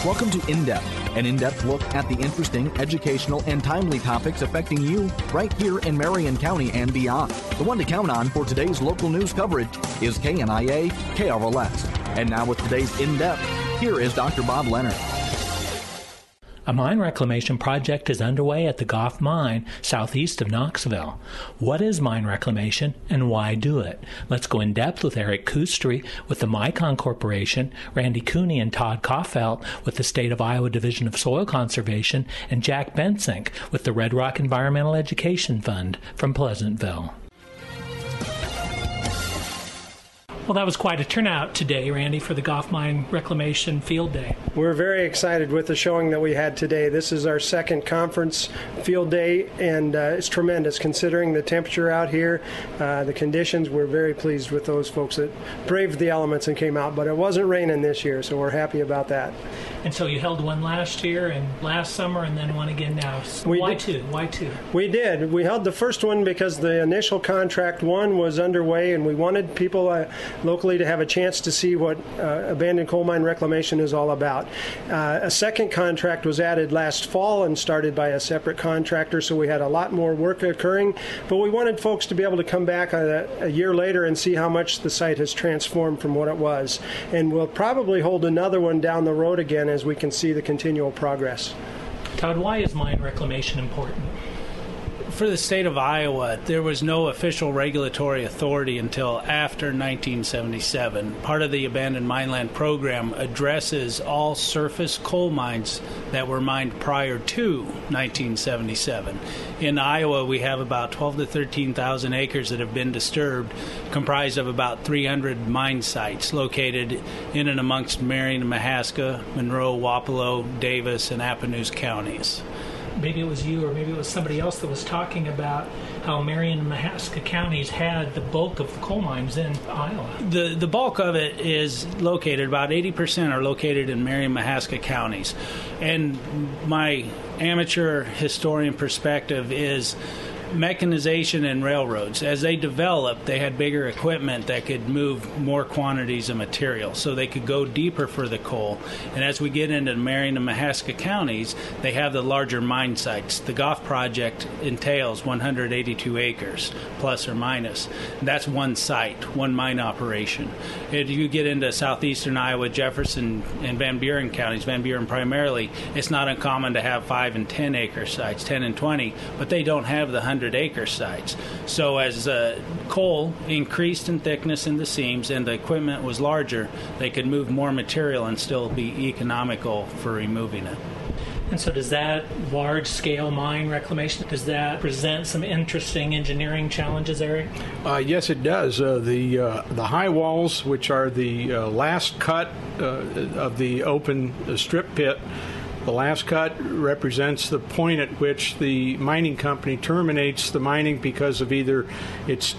Welcome to In Depth, an in-depth look at the interesting, educational, and timely topics affecting you right here in Marion County and beyond. The one to count on for today's local news coverage is KNIA KRLS. And now with today's In Depth, here is Dr. Bob Leonard. A mine reclamation project is underway at the Goff Mine, southeast of Knoxville. What is mine reclamation and why do it? Let's go in depth with Eric Kustry with the Micon Corporation, Randy Cooney and Todd Kaufelt with the State of Iowa Division of Soil Conservation, and Jack Bensink with the Red Rock Environmental Education Fund from Pleasantville. Well, that was quite a turnout today, Randy, for the Goff Mine Reclamation Field Day. We're very excited with the showing that we had today. This is our second conference field day, and it's tremendous considering the temperature out here, the conditions. We're very pleased with those folks that braved the elements and came out, but it wasn't raining this year, so we're happy about that. And so you held one last year and last summer and then one again now. So why two? Why two? We did. We held the first one because the initial contract one was underway, and we wanted people locally to have a chance to see what abandoned coal mine reclamation is all about. A second contract was added last fall and started by a separate contractor, so we had a lot more work occurring. But we wanted folks to be able to come back a year later and see how much the site has transformed from what it was. And we'll probably hold another one down the road again as we can see the continual progress. Todd, why is mine reclamation important? For the state of Iowa, there was no official regulatory authority until after 1977. Part of the Abandoned Mineland Program addresses all surface coal mines that were mined prior to 1977. In Iowa, we have about 12 to 13,000 acres that have been disturbed, comprised of about 300 mine sites located in and amongst Marion and Mahaska, Monroe, Wapello, Davis, and Appanoose counties. Maybe it was you or maybe it was somebody else that was talking about how Marion and Mahaska counties had the bulk of the coal mines in Iowa. The bulk of it is located, about 80% are located in Marion and Mahaska counties. And my amateur historian perspective is mechanization and railroads. As they developed, they had bigger equipment that could move more quantities of material, so they could go deeper for the coal. And as we get into Marion and Mahaska counties, they have the larger mine sites. The Goff project entails 182 acres, plus or minus. And that's one site, one mine operation. If you get into southeastern Iowa, Jefferson and Van Buren counties, Van Buren primarily, it's not uncommon to have 5 and 10 acre sites, 10 and 20, but they don't have the 100-acre sites. So as coal increased in thickness in the seams and the equipment was larger, they could move more material and still be economical for removing it. And so does that large-scale mine reclamation, does that present some interesting engineering challenges, Eric? Yes, it does. The high walls, which are the last cut of the open strip pit, the last cut represents the point at which the mining company terminates the mining because of either there's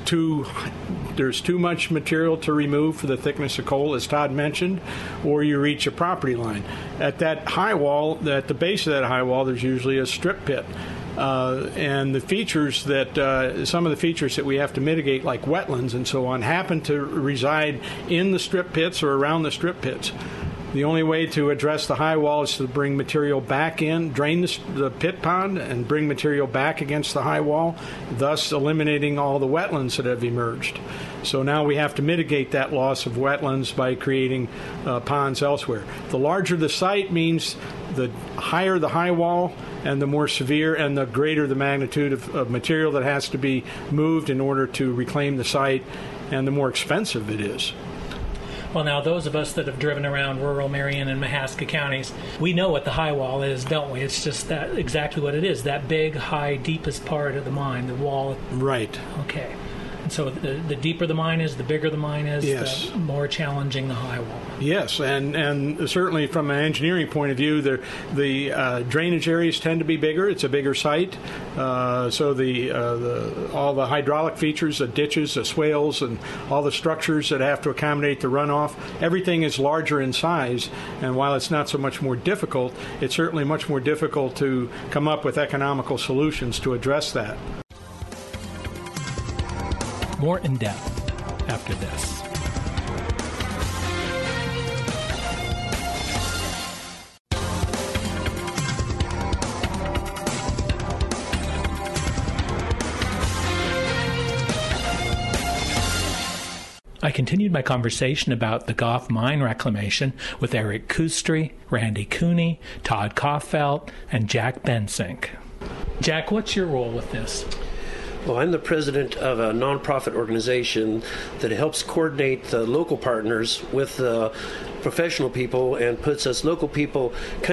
too much material to remove for the thickness of coal, as Todd mentioned, or you reach a property line. At that high wall, at the base of that high wall, there's usually a strip pit. And the features that, some of the features that we have to mitigate, like wetlands and so on, happen to reside in the strip pits or around the strip pits. The only way to address the high wall is to bring material back in, drain the pit pond, and bring material back against the high wall, thus eliminating all the wetlands that have emerged. So now we have to mitigate that loss of wetlands by creating ponds elsewhere. The larger the site means the higher the high wall and the more severe and the greater the magnitude of material that has to be moved in order to reclaim the site, and the more expensive it is. Well, now, those of us that have driven around rural Marion and Mahaska counties, we know what the high wall is, don't we? It's just that exactly what it is, that big, high, deepest part of the mine, the wall. Right. Okay. And so the deeper the mine is, the bigger the mine is, yes, the more challenging the high wall. Yes, and certainly from an engineering point of view, the drainage areas tend to be bigger. It's a bigger site, so all the hydraulic features, the ditches, the swales, and all the structures that have to accommodate the runoff, everything is larger in size. And while it's not so much more difficult, it's certainly much more difficult to come up with economical solutions to address that. More in depth after this. continued my conversation about the Goff mine reclamation with Eric Kustry, Randy Cooney, Todd Kaufelt, and Jack Bensink. Jack, what's your role with this? Well, I'm the president of a nonprofit organization that helps coordinate the local partners with the professional people and puts us local people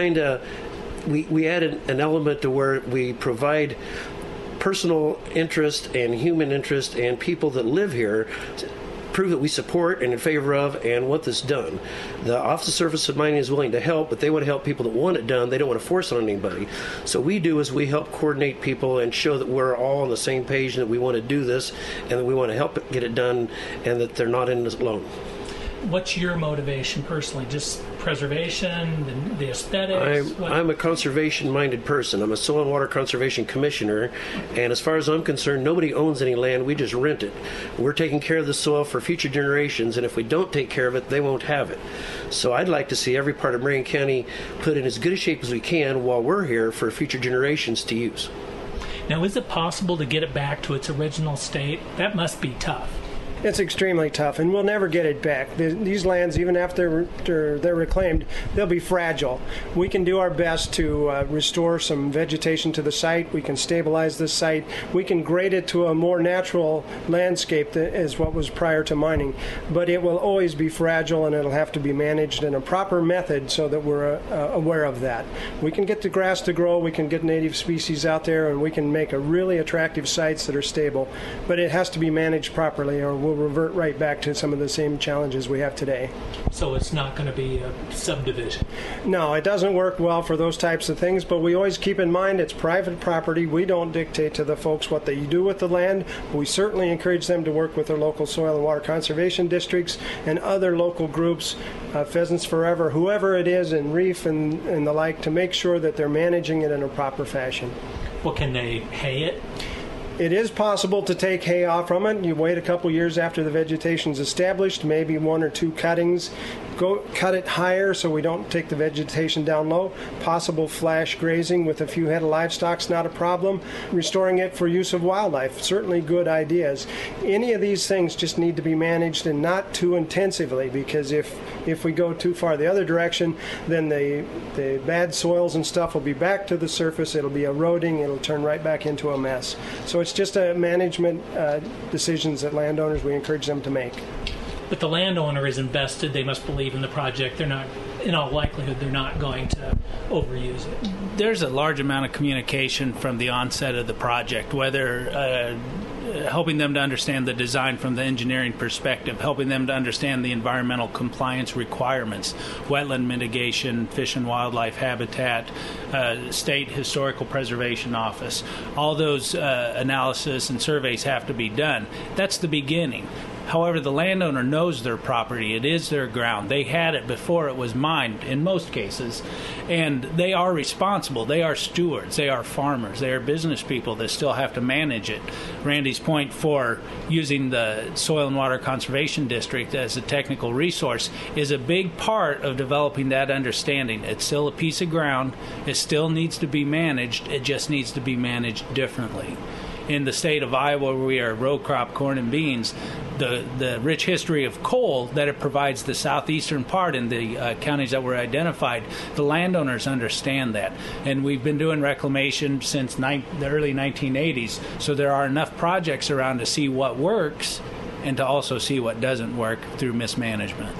we added an element to where we provide personal interest and human interest and people that live here prove that we support and in favor of and want this done. The Office of Surface and Mining is willing to help, but they want to help people that want it done. They don't want to force it on anybody. So we do is we help coordinate people and show that we're all on the same page and that we want to do this and that we want to help get it done and that they're not in this alone. What's your motivation personally? Just preservation, the aesthetics? I'm a conservation-minded person. I'm a Soil and Water Conservation Commissioner, and as far as I'm concerned, nobody owns any land. We just rent it. We're taking care of the soil for future generations, and if we don't take care of it, they won't have it. So I'd like to see every part of Marion County put in as good a shape as we can while we're here for future generations to use. Now, is it possible to get it back to its original state? That must be tough. It's extremely tough, and we'll never get it back. These lands, even after they're reclaimed, they'll be fragile. We can do our best to restore some vegetation to the site. We can stabilize the site. We can grade it to a more natural landscape as what was prior to mining. But it will always be fragile, and it'll have to be managed in a proper method so that we're aware of that. We can get the grass to grow. We can get native species out there, and we can make a really attractive sites that are stable. But it has to be managed properly, or we'll revert right back to some of the same challenges we have today. So it's not going to be a subdivision? No, it doesn't work well for those types of things, but we always keep in mind it's private property. We don't dictate to the folks what they do with the land. We certainly encourage them to work with their local soil and water conservation districts and other local groups, Pheasants Forever, whoever it is, and Reef and the like, to make sure that they're managing it in a proper fashion. Well, can they hay it? It is possible to take hay off from it. You wait a couple years after the vegetation's established, maybe one or two cuttings. Go cut it higher so we don't take the vegetation down low. Possible flash grazing with a few head of livestock's not a problem. Restoring it for use of wildlife, certainly good ideas. Any of these things just need to be managed and not too intensively, because if we go too far the other direction, then the bad soils and stuff will be back to the surface. It'll be eroding. It'll turn right back into a mess. So it's just a management decisions that landowners, we encourage them to make. But the landowner is invested. They must believe in the project. They're not, in all likelihood, they're not going to overuse it. There's a large amount of communication from the onset of the project, whether helping them to understand the design from the engineering perspective, helping them to understand the environmental compliance requirements, wetland mitigation, fish and wildlife habitat, state historical preservation office. All those analysis and surveys have to be done. That's the beginning. However, the landowner knows their property. It is their ground. They had it before it was mined, in most cases, and they are responsible. They are stewards. They are farmers. They are business people that still have to manage it. Randy's point for using the Soil and Water Conservation District as a technical resource is a big part of developing that understanding. It's still a piece of ground. It still needs to be managed. It just needs to be managed differently. In the state of Iowa, where we are row crop corn and beans, the rich history of coal that it provides the southeastern part in the counties that were identified, the landowners understand that. And we've been doing reclamation since the early 1980s, so there are enough projects around to see what works and to also see what doesn't work through mismanagement.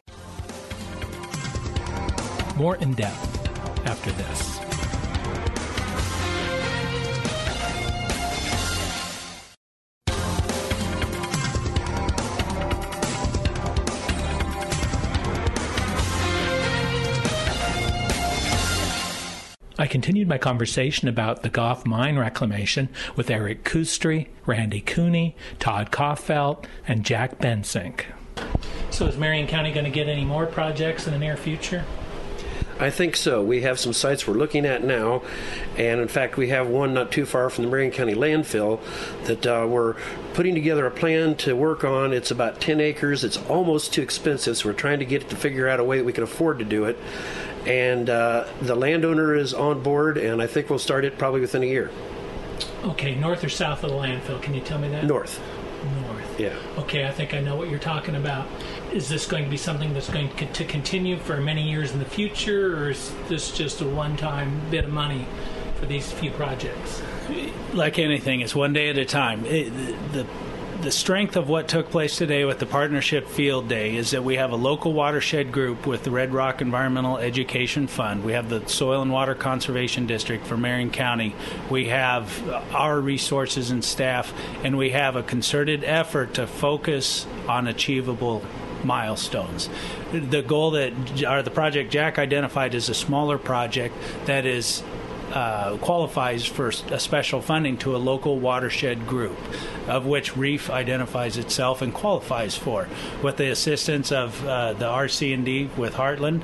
More in depth after this. I continued my conversation about the Goff mine reclamation with Eric Kustry, Randy Cooney, Todd Kaufelt, and Jack Bensink. So is Marion County going to get any more projects in the near future? I think so. We have some sites we're looking at now, and in fact we have one not too far from the Marion County landfill that we're putting together a plan to work on. It's about 10 acres. It's almost too expensive, so we're trying to get it to figure out a way that we can afford to do it. And the landowner is on board, and I think we'll start it probably within a year. Okay, north or south of the landfill? Can you tell me that? North. North. Yeah. Okay, I think I know what you're talking about. Is this going to be something that's going to continue for many years in the future, or is this just a one-time bit of money for these few projects? Like anything, it's one day at a time. The strength of what took place today with the Partnership Field Day is that we have a local watershed group with the Red Rock Environmental Education Fund. We have the Soil and Water Conservation District for Marion County. We have our resources and staff, and we have a concerted effort to focus on achievable milestones. The goal the project Jack identified is a smaller project that is qualifies for a special funding to a local watershed group, of which REEF identifies itself and qualifies for. With the assistance of the RC&D with Heartland,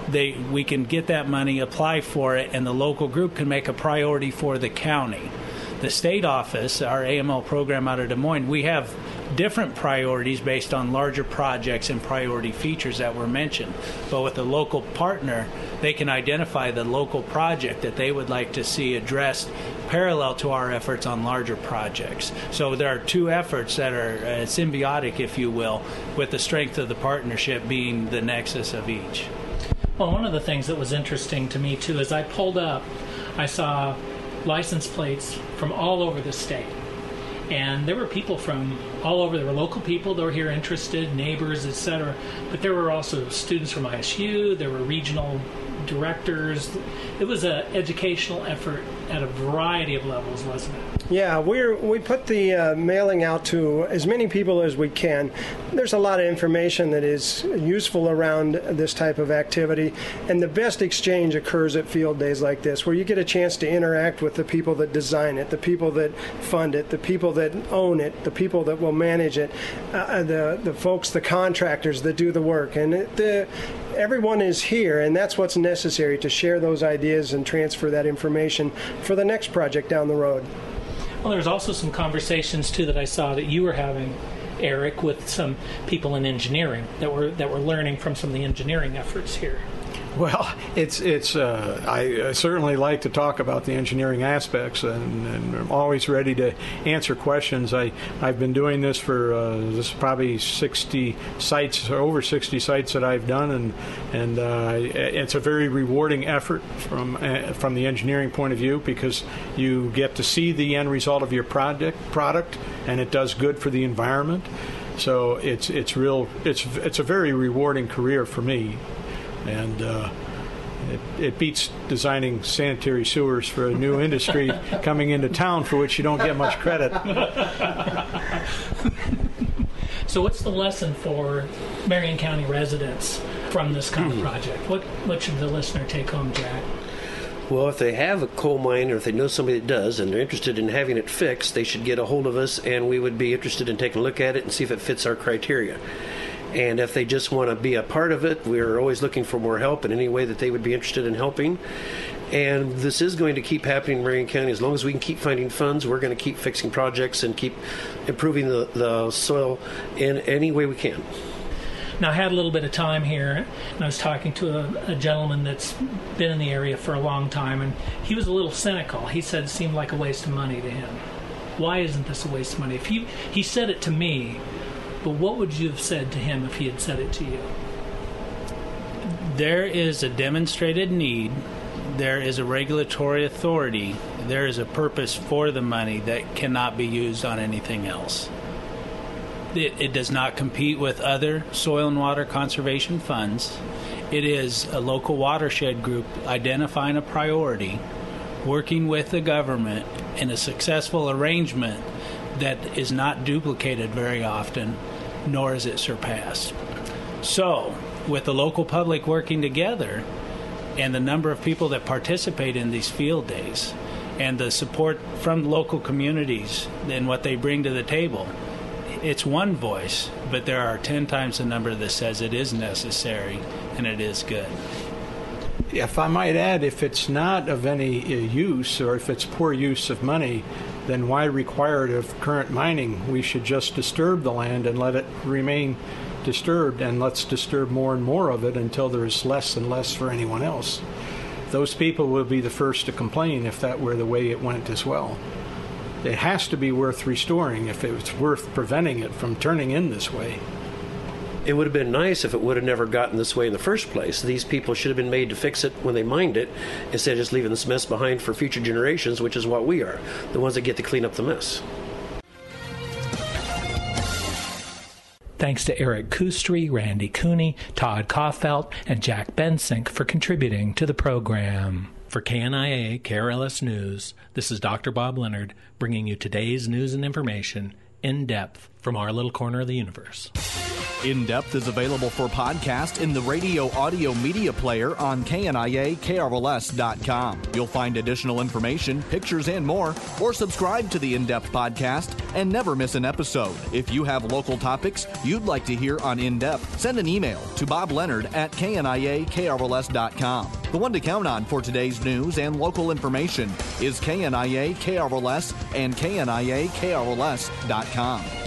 we can get that money, apply for it, and the local group can make a priority for the county. The state office, our AML program out of Des Moines, we have different priorities based on larger projects and priority features that were mentioned. But with a local partner, they can identify the local project that they would like to see addressed parallel to our efforts on larger projects. So there are two efforts that are symbiotic, if you will, with the strength of the partnership being the nexus of each. Well, one of the things that was interesting to me, too, is I pulled up, I saw license plates from all over the state. And there were people from all over. There were local people that were here interested, neighbors, etc. But there were also students from ISU. There were regional directors. It was an educational effort at a variety of levels, wasn't it? Yeah, we put the mailing out to as many people as we can. There's a lot of information that is useful around this type of activity, and the best exchange occurs at field days like this, where you get a chance to interact with the people that design it, the people that fund it, the people that own it, the people that will manage it, the folks, the contractors that do the work, and everyone is here, and that's what's necessary to share those ideas and transfer that information for the next project down the road. Well, there's also some conversations, too, that I saw that you were having, Eric, with some people in engineering that were learning from some of the engineering efforts here. Well, I certainly like to talk about the engineering aspects, and I'm always ready to answer questions. I've been doing this for this is probably 60 sites, or over 60 sites that I've done, and it's a very rewarding effort from the engineering point of view, because you get to see the end result of your product, and it does good for the environment. So it's a very rewarding career for me. And it beats designing sanitary sewers for a new industry coming into town for which you don't get much credit. So what's the lesson for Marion County residents from this kind of project? What should the listener take home, Jack? Well, if they have a coal mine, or if they know somebody that does, and they're interested in having it fixed, they should get a hold of us, and we would be interested in taking a look at it and see if it fits our criteria. And if they just want to be a part of it, we're always looking for more help in any way that they would be interested in helping. And this is going to keep happening in Marion County. As long as we can keep finding funds, we're going to keep fixing projects and keep improving the soil in any way we can. Now, I had a little bit of time here, and I was talking to a gentleman that's been in the area for a long time, and he was a little cynical. He said it seemed like a waste of money to him. Why isn't this a waste of money? If he said it to me, but what would you have said to him if he had said it to you? There is a demonstrated need. There is a regulatory authority. There is a purpose for the money that cannot be used on anything else. It does not compete with other soil and water conservation funds. It is a local watershed group identifying a priority, working with the government in a successful arrangement that is not duplicated very often, nor is it surpassed. So, with the local public working together and the number of people that participate in these field days and the support from local communities and what they bring to the table, it's one voice, but there are 10 times the number that says it is necessary and it is good. If I might add, if it's not of any use, or if it's poor use of money, then why require it of current mining? We should just disturb the land and let it remain disturbed, and let's disturb more and more of it until there is less and less for anyone else. Those people will be the first to complain if that were the way it went as well. it has to be worth restoring if it's worth preventing it from turning in this way. It would have been nice if it would have never gotten this way in the first place. These people should have been made to fix it when they mined it, instead of just leaving this mess behind for future generations, which is what we are, the ones that get to clean up the mess. Thanks to Eric Kustri, Randy Cooney, Todd Kaufelt, and Jack Bensink for contributing to the program. For KNIA KRLS News, this is Dr. Bob Leonard bringing you today's news and information in depth from our little corner of the universe. In Depth is available for podcast in the radio audio media player on KNIA-KRLS.com. You'll find additional information, pictures, and more, or subscribe to the In Depth podcast and never miss an episode. If you have local topics you'd like to hear on In Depth, send an email to bobleonard@KNIA-KRLS.com. The one to count on for today's news and local information is KNIA-KRLS and KNIA-KRLS.com.